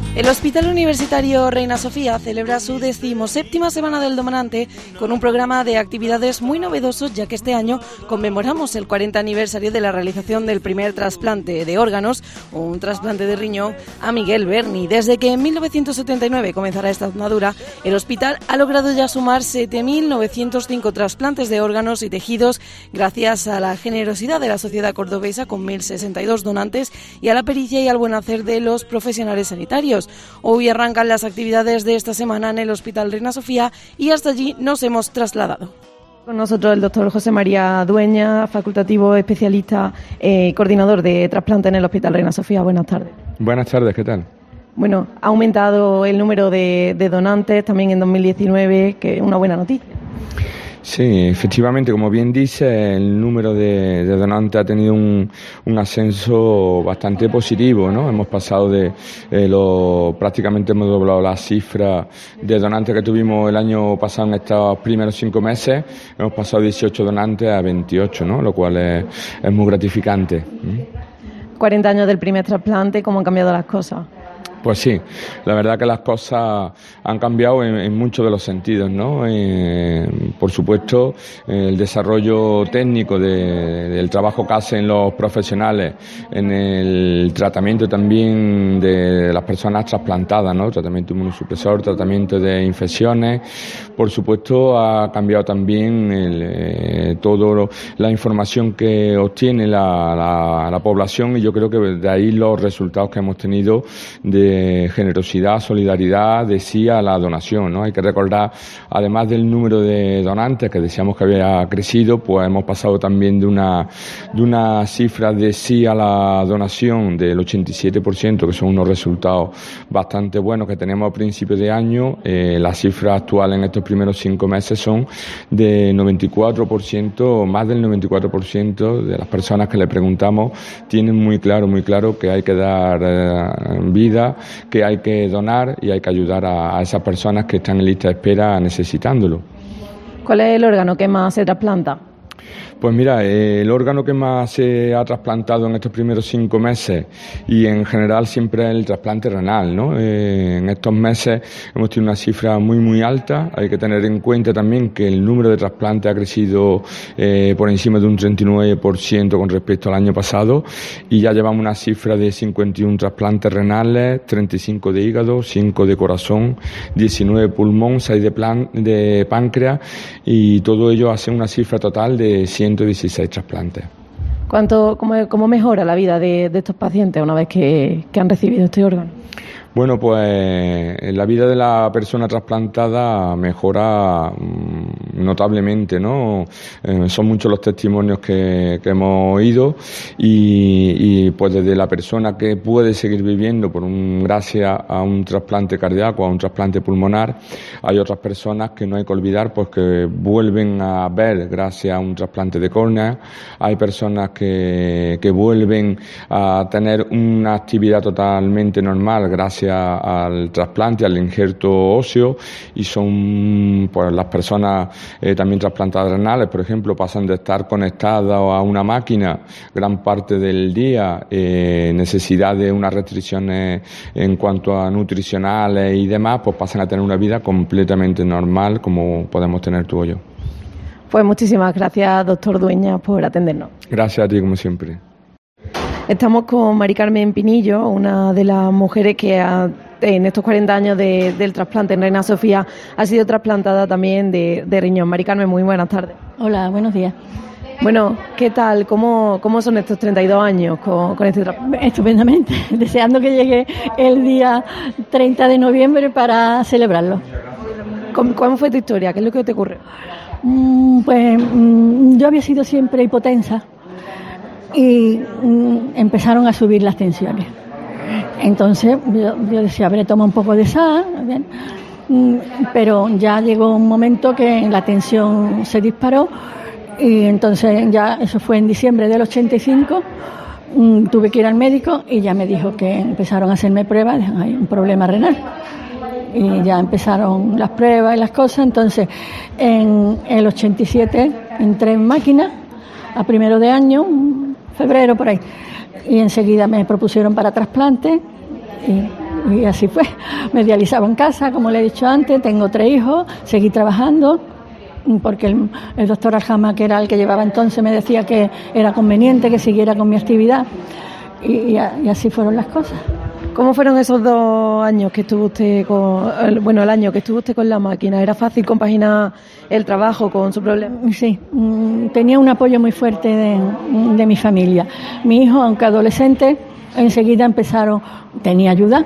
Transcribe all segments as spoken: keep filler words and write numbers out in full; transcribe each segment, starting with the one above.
El Hospital Universitario Reina Sofía celebra su decimoséptima Semana del Donante con un programa de actividades muy novedosos, ya que este año conmemoramos el cuarenta aniversario de la realización del primer trasplante de órganos, un trasplante de riñón, a Miguel Berni. Desde que en mil novecientos setenta y nueve comenzará esta andadura, el hospital ha logrado ya sumar siete mil novecientos cinco trasplantes de órganos y tejidos, gracias a la generosidad de la sociedad cordobesa con mil sesenta y dos donantes y a la pericia y al buen hacer de los profesionales sanitarios. Hoy arrancan las actividades de esta semana en el Hospital Reina Sofía y hasta allí nos hemos trasladado. Con nosotros el doctor José María Dueña, facultativo especialista, eh, coordinador de trasplante en el Hospital Reina Sofía. Buenas tardes. Buenas tardes, ¿qué tal? Bueno, ha aumentado el número de, de donantes también en dos mil diecinueve, que es una buena noticia. Sí, efectivamente, como bien dice, el número de, de donantes ha tenido un, un ascenso bastante positivo, ¿no? Hemos pasado de eh, lo prácticamente hemos doblado la cifra de donantes que tuvimos el año pasado en estos primeros cinco meses. Hemos pasado de dieciocho donantes a veintiocho, ¿no? Lo cual es, es muy gratificante. cuarenta años del primer trasplante, ¿cómo han cambiado las cosas? Pues sí, la verdad que las cosas han cambiado en, en muchos de los sentidos, ¿no? Eh, por supuesto, el desarrollo técnico de, del trabajo que hacen los profesionales en el tratamiento también de las personas trasplantadas, ¿no? Tratamiento inmunosupresor, tratamiento de infecciones. Por supuesto, ha cambiado también el, eh, toda la información que obtiene la, la, la población, y yo creo que de ahí los resultados que hemos tenido de generosidad, solidaridad, de sí a la donación, ¿no? Hay que recordar, además del número de donantes que decíamos que había crecido, pues hemos pasado también de una de una cifra de sí a la donación del ochenta y siete por ciento, que son unos resultados bastante buenos que tenemos a principios de año. Eh, la cifra actual en estos primeros cinco meses son de noventa y cuatro por ciento, más del noventa y cuatro por ciento de las personas que le preguntamos tienen muy claro, muy claro que hay que dar eh, vida, que hay que donar y hay que ayudar a, a esas personas que están en lista de espera necesitándolo. ¿Cuál es el órgano que más se trasplanta? Pues mira, el órgano que más se ha trasplantado en estos primeros cinco meses y en general siempre es el trasplante renal, ¿no? Eh, en estos meses hemos tenido una cifra muy muy alta. Hay que tener en cuenta también que el número de trasplantes ha crecido eh, por encima de un treinta y nueve por ciento con respecto al año pasado, y ya llevamos una cifra de cincuenta y uno trasplantes renales, treinta y cinco de hígado, cinco de corazón, diecinueve pulmón, seis de, plan, de páncreas, y todo ello hace una cifra total de ciento dieciséis trasplantes. ¿Cuánto, cómo, cómo mejora la vida de, de estos pacientes una vez que, que han recibido este órgano? Bueno, pues la vida de la persona trasplantada mejora mmm, notablemente, ¿no? Eh, son muchos los testimonios que, que hemos oído y, y pues desde la persona que puede seguir viviendo por un gracias a un trasplante cardíaco, a un trasplante pulmonar, hay otras personas que no hay que olvidar, pues que vuelven a ver gracias a un trasplante de córnea, hay personas que, que vuelven a tener una actividad totalmente normal gracias al trasplante, al injerto óseo, y son pues las personas eh, también trasplantadas renales, por ejemplo, pasan de estar conectadas a una máquina gran parte del día, eh, necesidad de unas restricciones en cuanto a nutricionales y demás, pues pasan a tener una vida completamente normal como podemos tener tú o yo. Pues muchísimas gracias, doctor Dueña, por atendernos. Gracias a ti, como siempre. Estamos con Mari Carmen Pinillo, una de las mujeres que ha, en estos cuarenta años de, del trasplante en Reina Sofía ha sido trasplantada también de, de riñón. Mari Carmen, muy buenas tardes. Hola, buenos días. Bueno, ¿qué tal? ¿Cómo, cómo son estos treinta y dos años con, con este trasplante? Estupendamente, deseando que llegue el día treinta de noviembre para celebrarlo. ¿Cómo, ¿Cómo fue tu historia? ¿Qué es lo que te ocurrió? Mm, pues mm, yo había sido siempre hipotensa y mm, empezaron a subir las tensiones. Entonces yo, yo decía, habré tomado un poco de sal, bien, mm, pero ya llegó un momento que la tensión se disparó, y entonces ya eso fue en diciembre del ochenta y cinco, mm, tuve que ir al médico y ya me dijo que empezaron a hacerme pruebas, hay un problema renal. Y ya empezaron las pruebas y las cosas. Entonces en el ochenta y siete entré en máquina a primero de año, febrero por ahí, y enseguida me propusieron para trasplante y y así fue. Me dializaba en casa, como le he dicho antes, tengo tres hijos, seguí trabajando, porque el, el doctor Aljama, que era el que llevaba entonces, me decía que era conveniente que siguiera con mi actividad, y, y, y así fueron las cosas. ¿Cómo fueron esos dos años que estuvo usted con, el, bueno, el año que estuvo usted con la máquina? ¿Era fácil compaginar el trabajo con su problema? Sí, tenía un apoyo muy fuerte de, de mi familia. Mi hijo, aunque adolescente, enseguida empezaron, tenía ayuda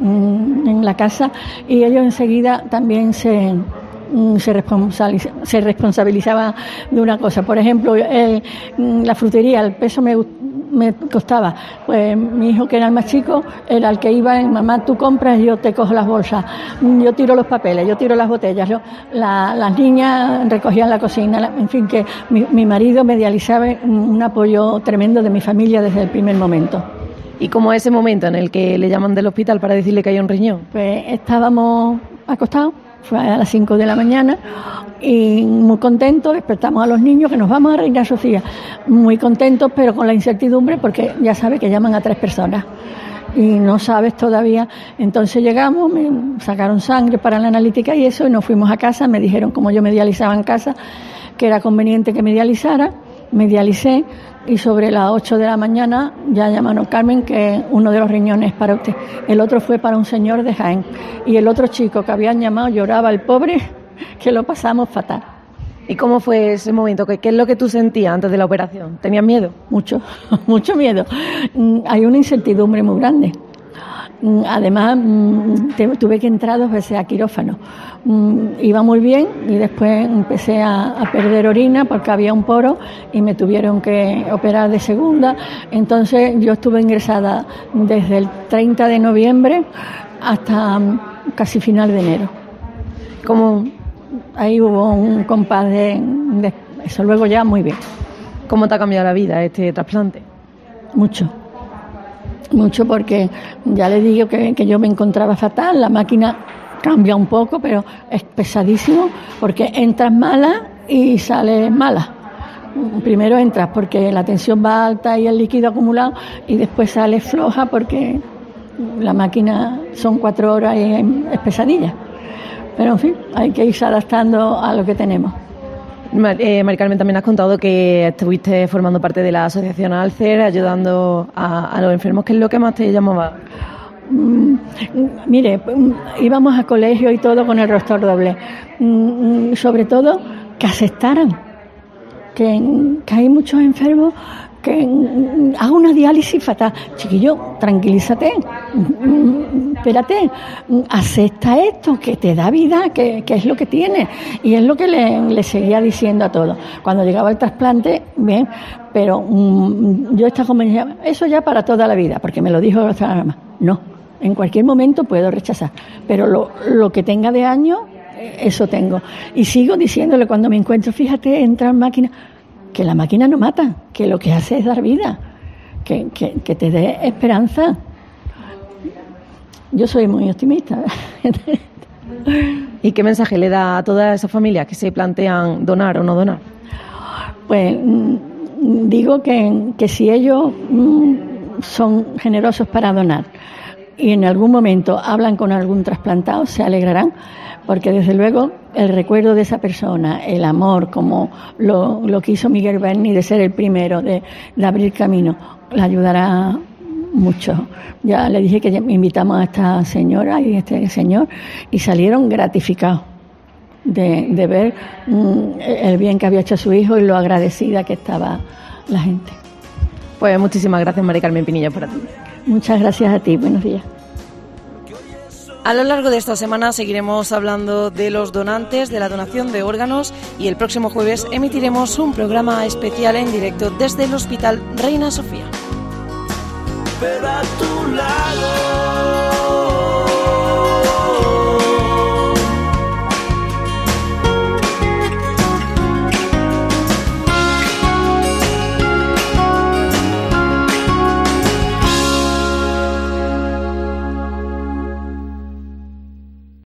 en la casa, y ellos enseguida también se... Se, responsabiliza, se responsabilizaba de una cosa. Por ejemplo, el, la frutería, el peso me, me costaba. Pues mi hijo, que era el más chico, era el que iba en: mamá, tú compras, yo te cojo las bolsas, yo tiro los papeles, yo tiro las botellas, yo, la, las niñas recogían la cocina, la, en fin, que mi, mi marido me dializaba un apoyo tremendo de mi familia desde el primer momento. ¿Y cómo es ese momento en el que le llaman del hospital para decirle que hay un riñón? Pues estábamos acostados, fue a las cinco de la mañana, y muy contentos, despertamos a los niños que nos vamos a Reina Sofía, muy contentos, pero con la incertidumbre, porque ya sabes que llaman a tres personas y no sabes todavía. Entonces llegamos, me sacaron sangre para la analítica y eso, y nos fuimos a casa. Me dijeron, como yo me dializaba en casa, que era conveniente que me dializara. Me dialicé, y sobre las ocho de la mañana ya llamaron: Carmen, que uno de los riñones es para usted. El otro fue para un señor de Jaén, y el otro chico que habían llamado lloraba, el pobre, que lo pasamos fatal. ¿Y cómo fue ese momento? ¿Qué, qué es lo que tú sentías antes de la operación? ¿Tenías miedo? Mucho, mucho miedo. Hay una incertidumbre muy grande. Además, tuve que entrar dos veces a quirófano. Iba muy bien, y después empecé a, a perder orina porque había un poro y me tuvieron que operar de segunda. Entonces yo estuve ingresada desde el treinta de noviembre hasta casi final de enero. Como ahí hubo un compás de, de eso, luego ya muy bien. ¿Cómo te ha cambiado la vida este trasplante? Mucho. Mucho, porque ya le digo que, que yo me encontraba fatal. La máquina cambia un poco, pero es pesadísimo, porque entras mala y sales mala. Primero entras porque la tensión va alta y el líquido acumulado, y después sales floja porque la máquina son cuatro horas y es pesadilla. Pero en fin, hay que irse adaptando a lo que tenemos. Eh, Mari Carmen, también has contado que estuviste formando parte de la asociación Alcer, ayudando a, a los enfermos. ¿Qué es lo que más te llamaba? Mm, mire, íbamos a colegio y todo con el rostro doble. Mm, sobre todo, que aceptaran que, que hay muchos enfermos que haga una diálisis fatal. Chiquillo, tranquilízate, espérate, acepta esto, que te da vida, que, que es lo que tiene. Y es lo que le, le seguía diciendo a todos. Cuando llegaba el trasplante, bien, pero um, yo estaba convencida, eso ya para toda la vida, porque me lo dijo la otra mamá. No, en cualquier momento puedo rechazar, pero lo, lo que tenga de años, eso tengo. Y sigo diciéndole cuando me encuentro, fíjate, entra en máquina, que la máquina no mata, que lo que hace es dar vida, que, que, que te dé esperanza. Yo soy muy optimista. ¿Y qué mensaje le da a todas esas familias que se plantean donar o no donar? Pues digo que, que si ellos son generosos para donar y en algún momento hablan con algún trasplantado, se alegrarán, porque desde luego el recuerdo de esa persona, el amor, como lo, lo que hizo Miguel Berni, de ser el primero, de, de abrir camino, le ayudará mucho. Ya le dije que invitamos a esta señora y a este señor, y salieron gratificados de, de ver mm, el bien que había hecho su hijo y lo agradecida que estaba la gente. Pues muchísimas gracias, Mari Carmen Pinillo, por atender. Muchas gracias a ti, buenos días. A lo largo de esta semana seguiremos hablando de los donantes, de la donación de órganos, y el próximo jueves emitiremos un programa especial en directo desde el Hospital Reina Sofía. Pero a tu lado.